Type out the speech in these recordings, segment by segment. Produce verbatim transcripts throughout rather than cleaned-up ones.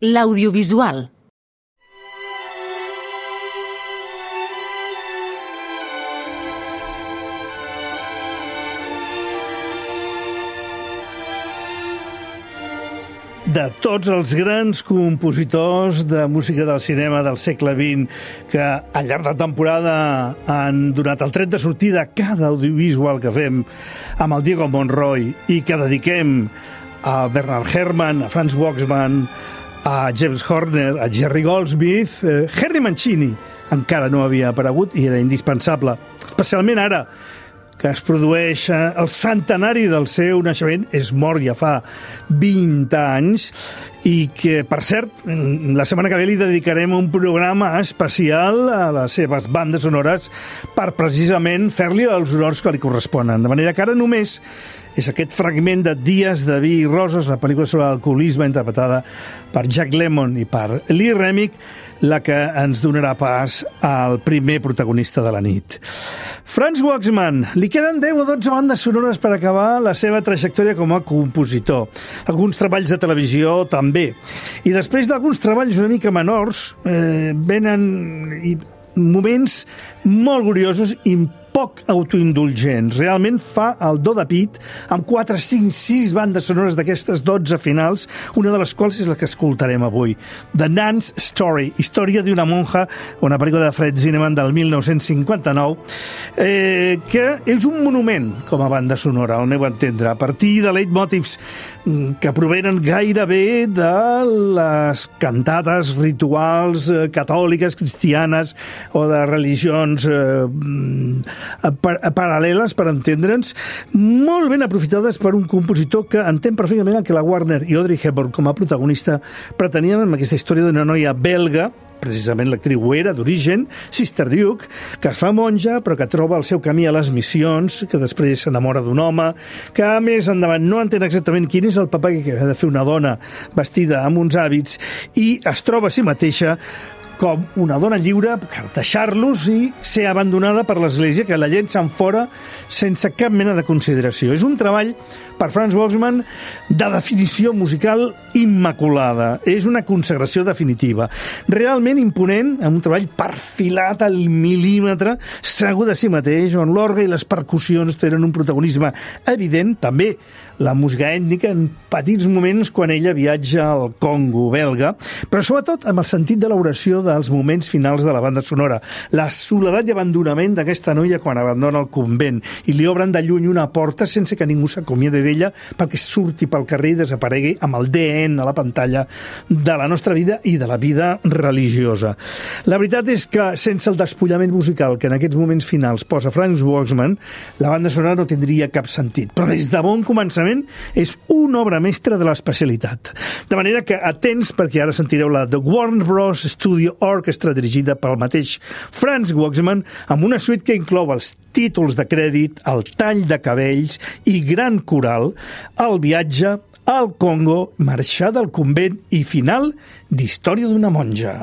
L'audiovisual. De tots els grans compositors de música del cinema del segle vint que al llarg de temporada han donat el tret de sortida a cada audiovisual que fem amb el Diego Monroy i que dediquem a Bernard Herrmann, a Franz Waxman, a James Horner, a Jerry Goldsmith, eh, Henry Mancini encara no havia aparegut i era indispensable, especialment ara que es produeix el centenari del seu naixement, és mort ja fa vint anys, i que, per cert, la setmana que ve li dedicarem un programa especial a les seves bandes sonores per precisament fer-li els honors que li corresponen. De manera que ara només és aquest fragment de Dies de vi i roses, la pel·lícula sobre l'alcoholisme interpretada per Jack Lemmon i per Lee Remick, la que ens donarà pas al primer protagonista de la nit. Franz Waxman, li queden deu o dotze bandes sonores per acabar la seva trajectòria com a compositor. Alguns treballs de televisió també. I després d'alguns treballs una mica menors, eh, venen i moments molt gloriosos i poc autoindulgents. Realment fa el do de pit amb quatre, cinc, sis bandes sonores d'aquestes dotze finals, una de les quals és la que escoltarem avui. The Nun's Story, història d'una monja, una pel·lícula de Fred Zinnemann del mil nou-cents cinquanta-nou, eh, que és un monument com a banda sonora, al meu entendre, a partir de leitmotivs que provenen gairebé de les cantates rituals eh, catòliques, cristianes o de religions eh, paral·leles, per entendre'ns, molt ben aprofitades per un compositor que entén perfectament el que la Warner i Audrey Hepburn com a protagonista pretenien amb aquesta història d'una noia belga, precisament l'actriu ho era, d'origen, Sister Duke, que es fa monja, però que troba el seu camí a les missions, que després s'enamora d'un home, que a més endavant no entén exactament quin és el paper que ha de fer una dona vestida amb uns hàbits, i es troba a si mateixa com una dona lliure per deixar-los i ser abandonada per l'Església, que la llencen fora sense cap mena de consideració. És un treball, per Franz Waxman, de definició musical immaculada. És una consagració definitiva. Realment imponent, amb un treball perfilat al mil·límetre, segur de si mateix, on l'orgue i les percussions tenen un protagonisme evident, també la música ètnica en petits moments quan ella viatja al Congo belga, però sobretot amb el sentit de l'oració dels moments finals de la banda sonora, la soledat i abandonament d'aquesta noia quan abandona el convent i li obren de lluny una porta sense que ningú s'acomiadi d'ella perquè surti pel carrer i desaparegui amb el D N a la pantalla de la nostra vida i de la vida religiosa. La veritat és que sense el despullament musical que en aquests moments finals posa Franz Waxman, la banda sonora no tindria cap sentit, però des de bon començament és una obra mestra de l'especialitat. De manera que atents, perquè ara sentireu la The Warner Bros. Studio Orchestra dirigida pel mateix Franz Waxman, amb una suite que inclou els títols de crèdit, el tall de cabells i gran coral, el viatge al Congo, marxar del convent i final d'Història d'una monja.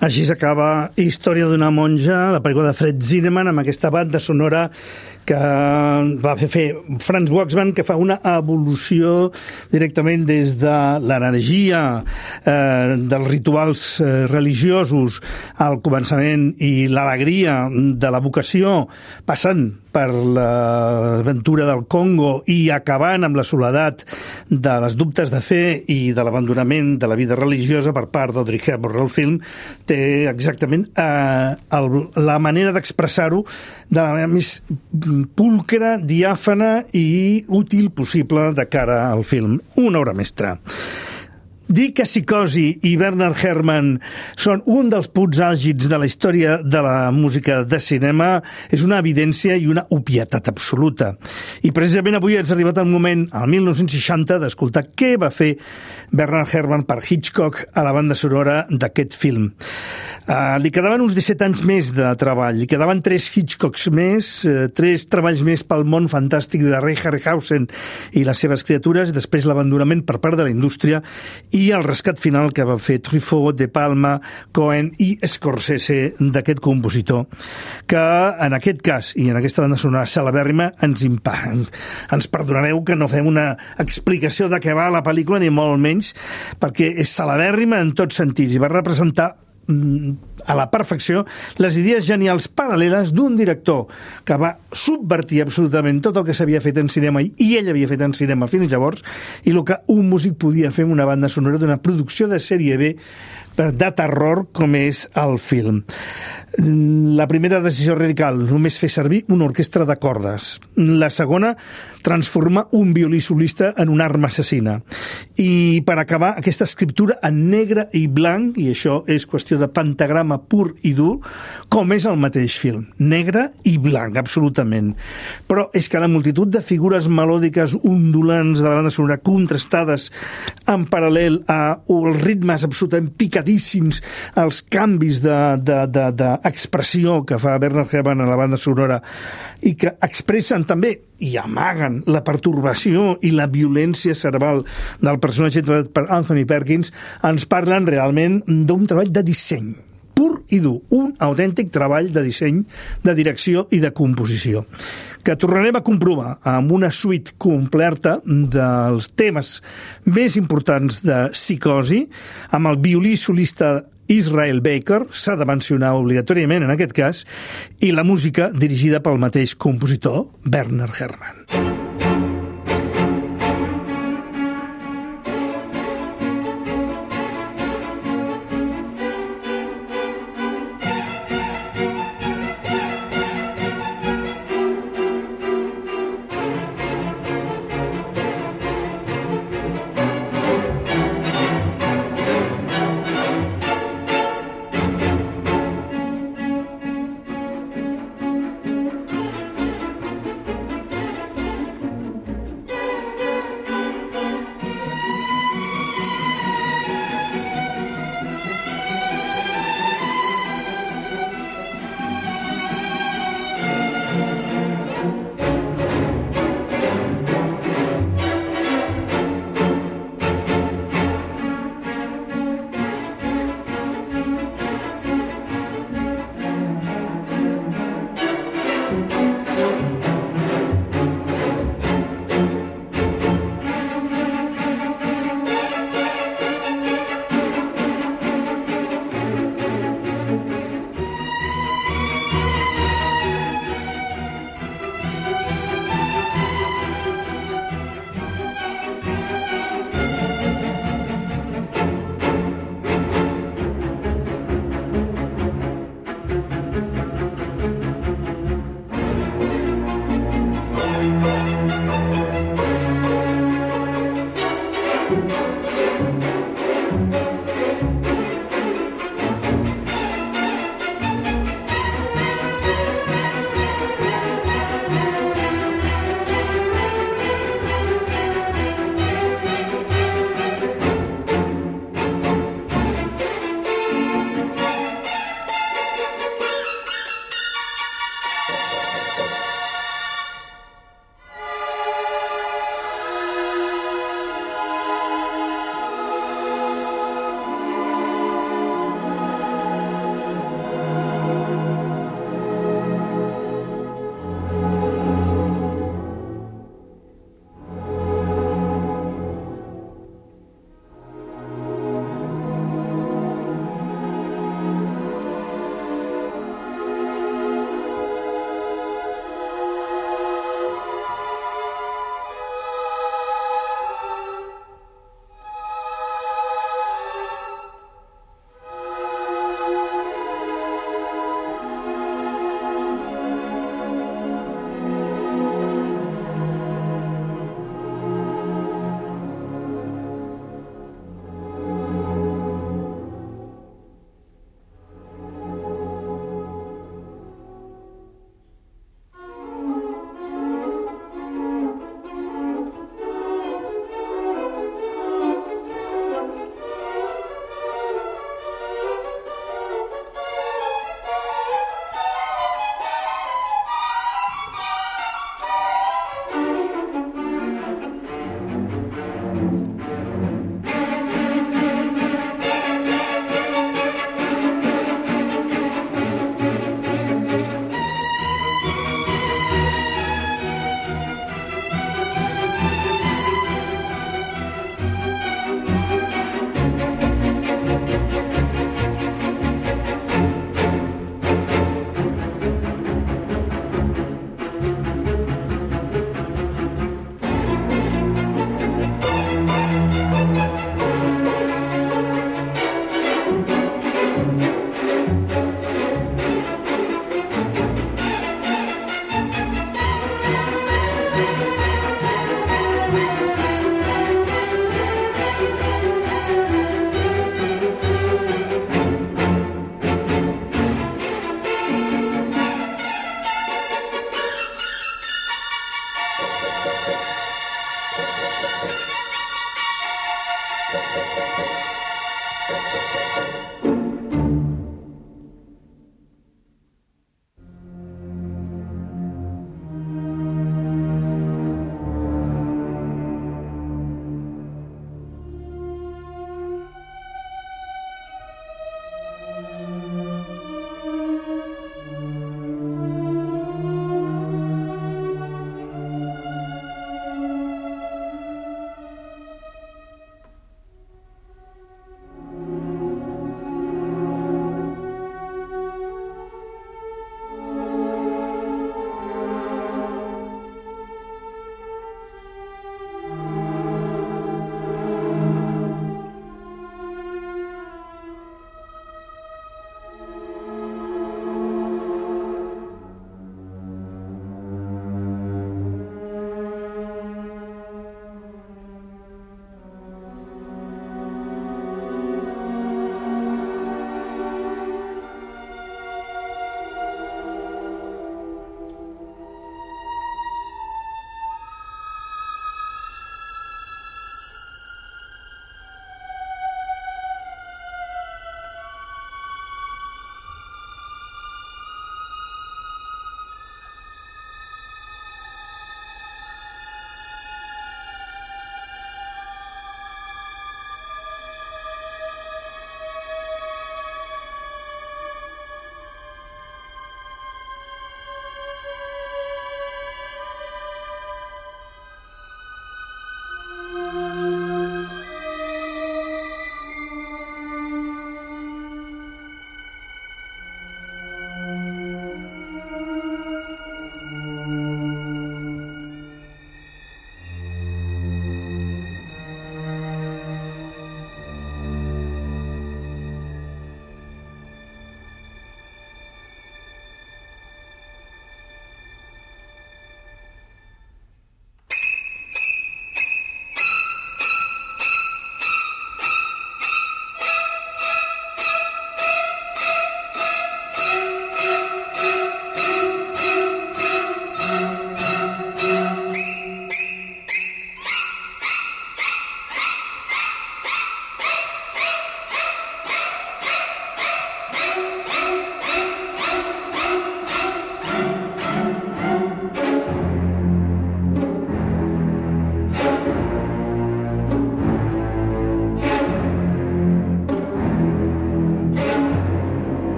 Així s'acaba Història d'una monja, la pel·lícula de Fred Zinnemann, amb aquesta banda sonora que va fer, fer Franz Waxman, que fa una evolució directament des de l'energia eh, dels rituals eh, religiosos al començament i l'alegria de la vocació, passant per l'aventura del Congo i acabant amb la soledat de les dubtes de fe i de l'abandonament de la vida religiosa per part d'Audrey Hepburn. El film té exactament eh, el, la manera d'expressar-ho de la manera més pulcra, diàfana i útil possible de cara al film. Una obra mestra. Dir que Psicosi i Bernard Herrmann són un dels punts àlgids de la història de la música de cinema és una evidència i una obvietat absoluta. I precisament avui ens ha arribat el moment, al mil nou-cents seixanta, d'escoltar què va fer Bernard Herrmann per Hitchcock a la banda sonora d'aquest film. Uh, li quedaven uns disset anys més de treball, li quedaven tres Hitchcocks més, uh, tres treballs més pel món fantàstic de Ray Harryhausen i les seves criatures, després l'abandonament per part de la indústria i el rescat final que va fer Truffaut, De Palma, Cohen i Scorsese d'aquest compositor, que en aquest cas i en aquesta banda sonora celebèrrima ens impa. Ens perdonareu que no fem una explicació de què va la pel·lícula, ni molt menys, perquè és celebèrrima en tots sentits i va representar a la perfecció les idees genials paral·leles d'un director que va subvertir absolutament tot el que s'havia fet en cinema i ell havia fet en cinema fins llavors, i el que un músic podia fer amb una banda sonora d'una producció de sèrie B de terror com és el film. La primera decisió radical, només fer servir una orquestra de cordes. La segona, transformar un violí solista en una arma assassina. I per acabar, aquesta escriptura en negre i blanc, i això és qüestió de pentagrama pur i dur, com és el mateix film. Negre i blanc, absolutament. Però és que la multitud de figures melòdiques ondulants de la banda sonora contrastades en paral·lel a els ritmes absolutament picadíssims, els canvis de, de, de, de expressió que fa Bernard Herrmann a la banda sonora i que expressen també i amaguen la pertorbació i la violència cerebral del personatge interpretat per Anthony Perkins, ens parlen realment d'un treball de disseny pur i dur, un autèntic treball de disseny, de direcció i de composició, que tornarem a comprovar amb una suite completa dels temes més importants de Psicosi, amb el violí solista Israel Baker, s'ha de mencionar obligatòriament en aquest cas, i la música dirigida pel mateix compositor, Bernard Herrmann.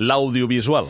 l'audiovisual.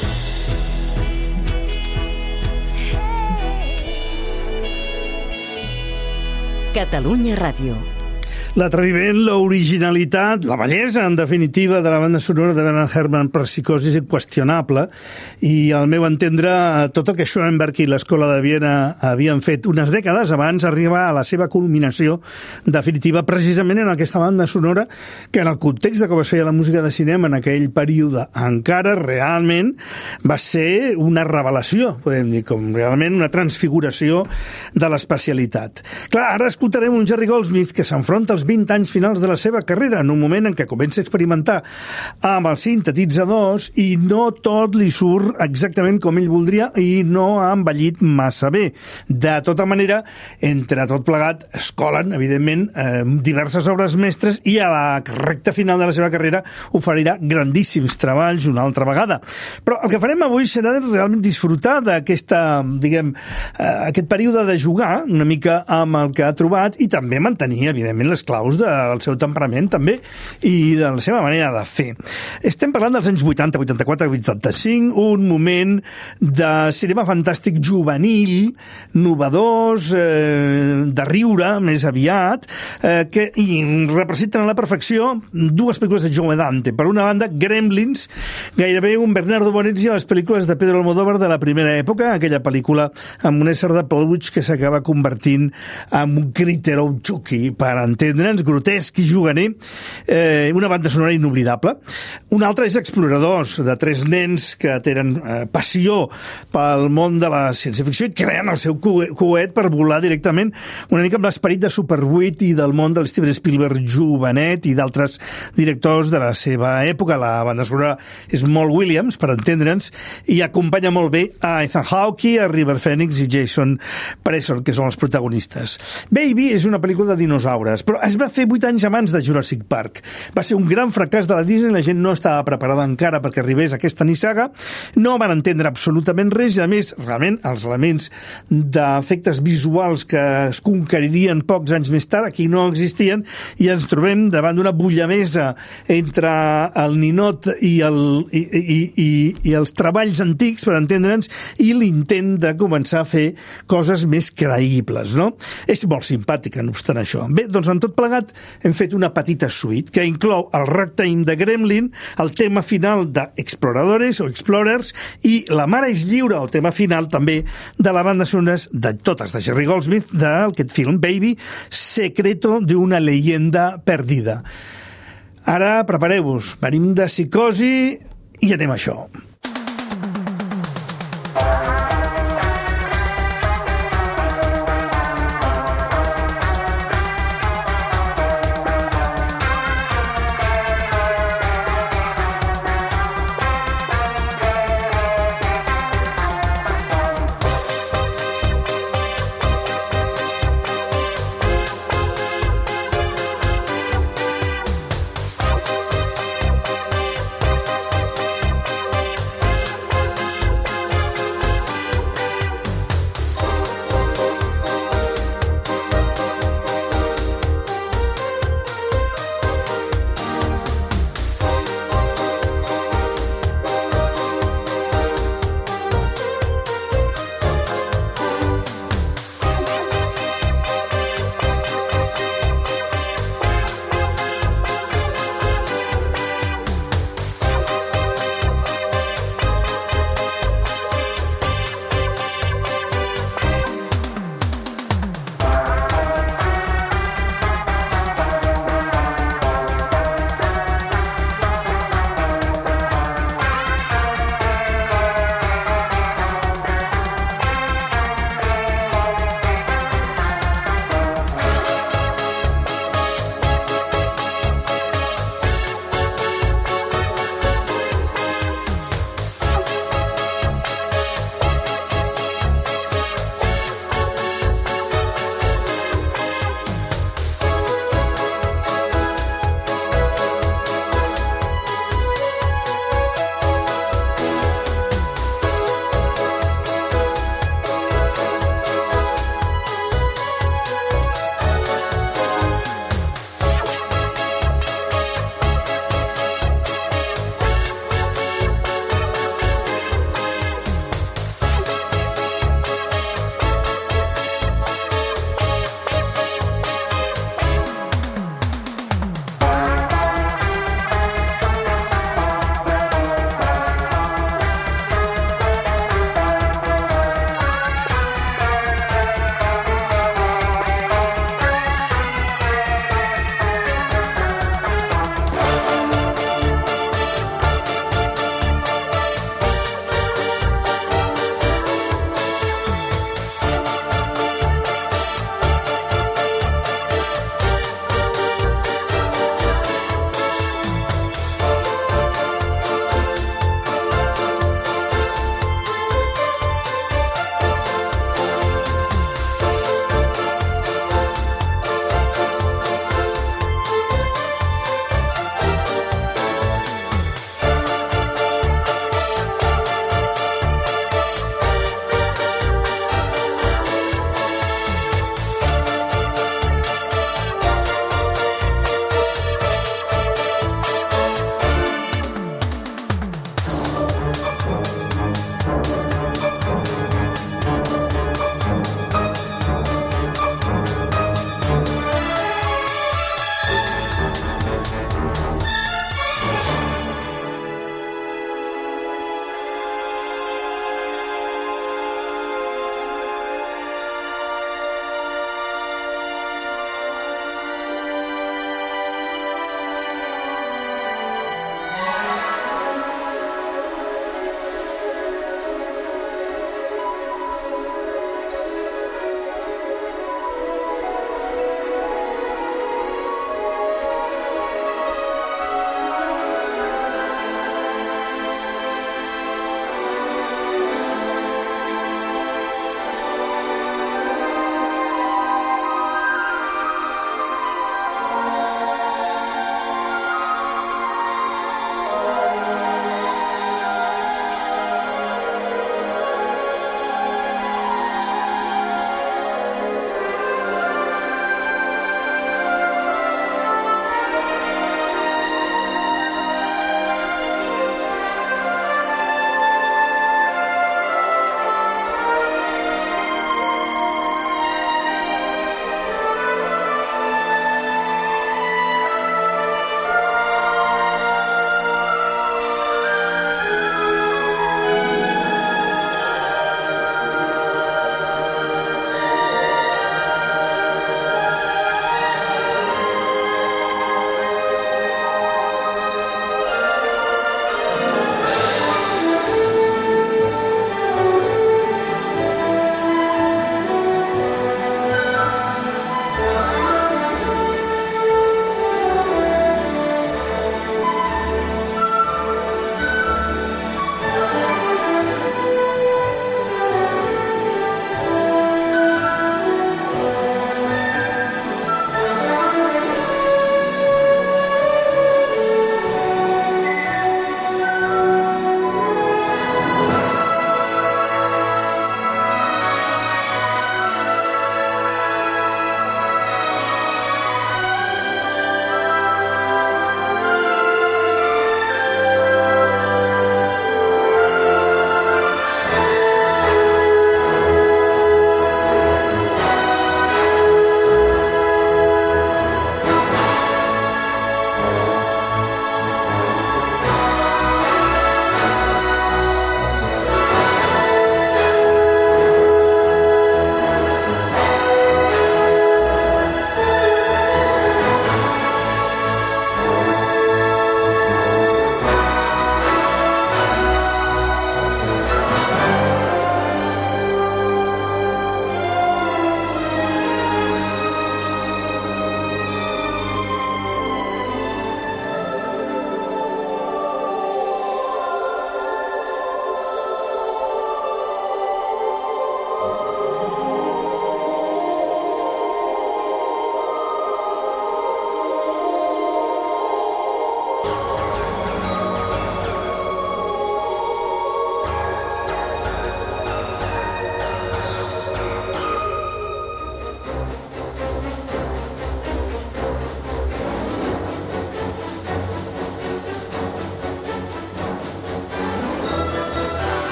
Catalunya Ràdio. L'atreviment, l'originalitat, la bellesa, en definitiva, de la banda sonora de Bernard Herrmann per Psicosi és inqüestionable, i al meu entendre tot el que Schoenberg i l'Escola de Viena havien fet unes dècades abans arriba a la seva culminació definitiva precisament en aquesta banda sonora que en el context de com es feia la música de cinema en aquell període encara realment va ser una revelació, podem dir, com realment una transfiguració de l'especialitat. Clar, ara escoltarem un Jerry Goldsmith que s'enfronta als vint anys finals de la seva carrera, en un moment en què comença a experimentar amb els sintetitzadors i no tot li surt exactament com ell voldria i no ha envellit massa bé. De tota manera, entre tot plegat, es colen, evidentment, eh, diverses obres mestres i a la recta final de la seva carrera oferirà grandíssims treballs una altra vegada. Però el que farem avui serà realment disfrutar d'aquesta, diguem, eh, aquest període de jugar una mica amb el que ha trobat i també mantenir, evidentment, les claus del seu temperament també i de la seva manera de fer. Estem parlant dels anys vuitanta, vuitanta-quatre, vuitanta-cinc, un moment de cinema fantàstic juvenil, novedós, eh, de riure més aviat, eh, que i representen a la perfecció dues pel·lícules de Joe Dante. Per una banda, Gremlins, gairebé un Bernardo Bonetti a les pel·lícules de Pedro Almodóvar de la primera època, aquella pel·lícula amb un ésser de peluig que s'acaba convertint en un critter o un Chucky, per entendre'ns, grotesc i juganer, eh, una banda sonora inoblidable. Una altra és Exploradors, de tres nens que tenen eh, passió pel món de la ciència-ficció i creen el seu coet per volar directament, una mica amb l'esperit de Super vuit i del món del Steven Spielberg jovenet i d'altres directors de la seva època. La banda sonora és molt Williams, per entendre'ns, i acompanya molt bé a Ethan Hawke, a River Phoenix i Jason Preston, que són els protagonistes. Baby és una pel·lícula de dinosaures, però es va fer vuit anys abans de Jurassic Park. Va ser un gran fracàs de la Disney, la gent no estava preparada encara perquè arribés aquesta nissaga, no van entendre absolutament res i, a més, realment, els elements d'efectes visuals que es conqueririen pocs anys més tard aquí no existien i ens trobem davant d'una bullamesa entre el ninot i, el, i, i, i, i els treballs antics, per entendre'ns, i l'intent de començar a fer coses més creïbles, no? És molt simpàtica, no obstant això. Bé, doncs en tot plegat hem fet una petita suite que inclou el ragtime de Gremlin, el tema final d'Exploradores o Explorers i La mare és lliure, el tema final també de la banda sonora de totes de Jerry Goldsmith d'aquest film Baby, Secreto de una leyenda perdida. Ara prepareu-vos, venim de Psicosi i anem a això.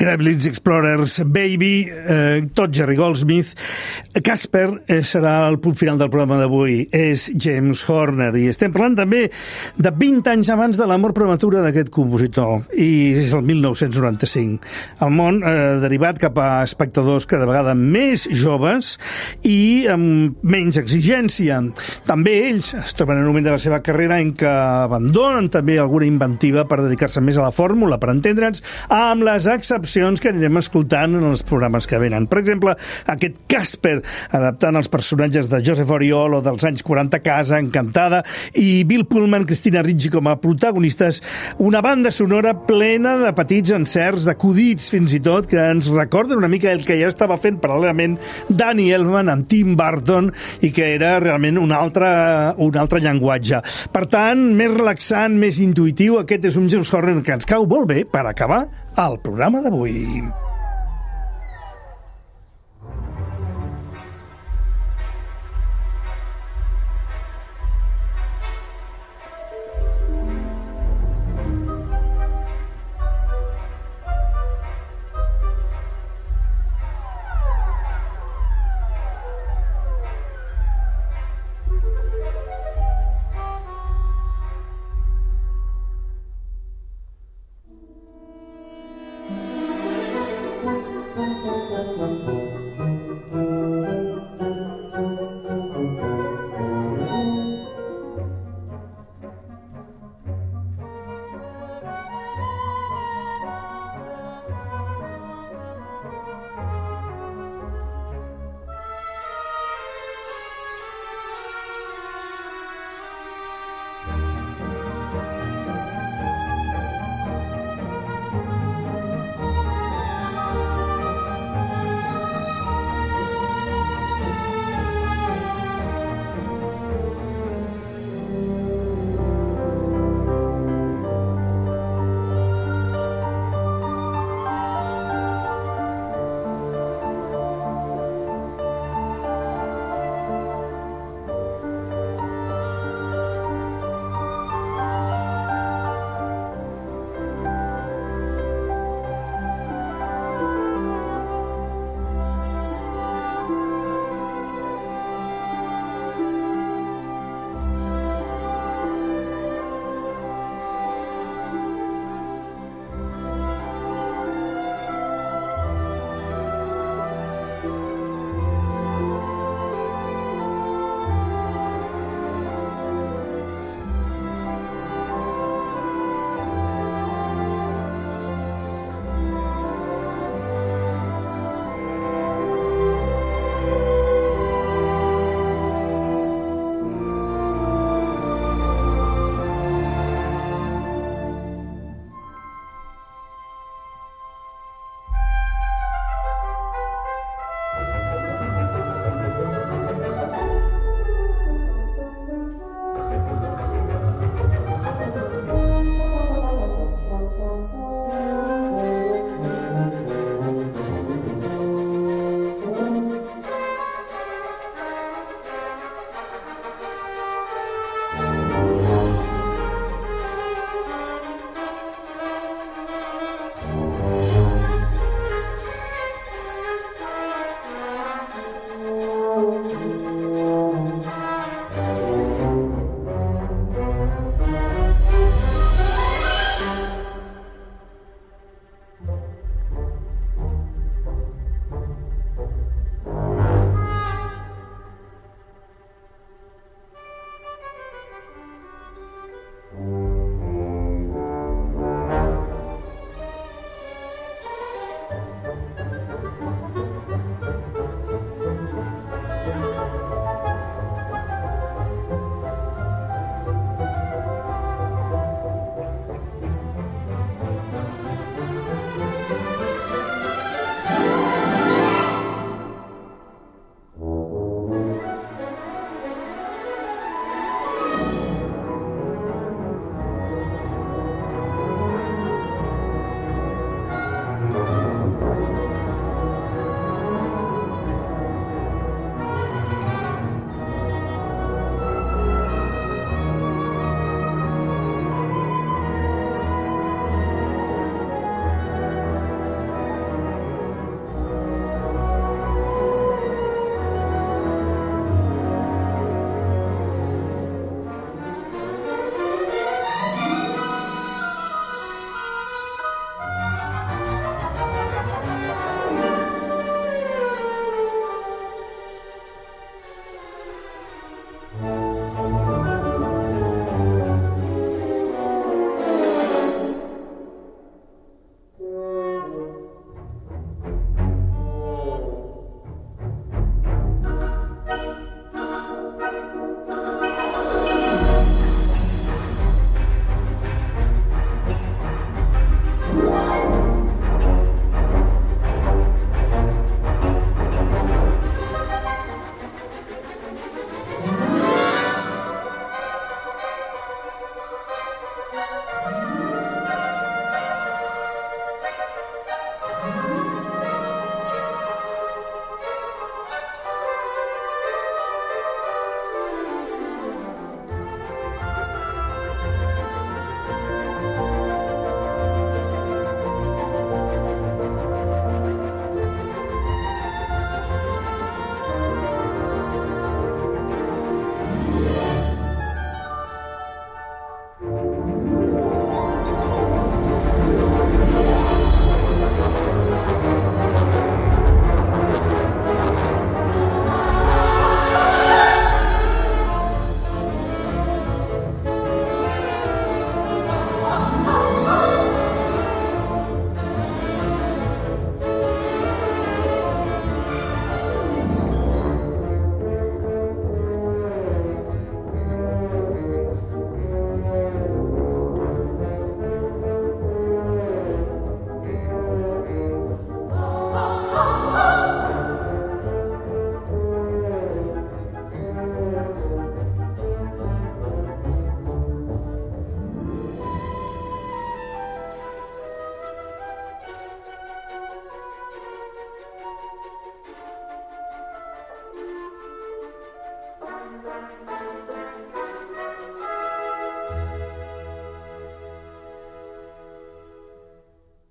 Gremlins, Explorers, Baby, eh, tot Jerry Goldsmith. Casper eh, serà el punt final del programa d'avui. És James Horner. I estem parlant també de vint anys abans de la mort prematura d'aquest compositor. I és el mil nou-cents noranta-cinc. El món eh, derivat cap a espectadors cada vegada més joves i amb menys exigència. També ells es troben en un moment de la seva carrera en què abandonen també alguna inventiva per dedicar-se més a la fórmula, per entendre'ns, amb les excepcions que anirem escoltant en els programes que venen. Per exemple, aquest Casper, adaptant els personatges de Joseph Oriol o dels anys quaranta, Casa Encantada, i Bill Pullman, Christina Ricci com a protagonistes, una banda sonora plena de petits encerts, d'acudits fins i tot, que ens recorden una mica el que ja estava fent paral·lelament Danny Elfman amb Tim Burton i que era realment un altre, un altre llenguatge. Per tant, més relaxant, més intuïtiu, aquest és un James Horner que ens cau molt bé per acabar el programa d'avui.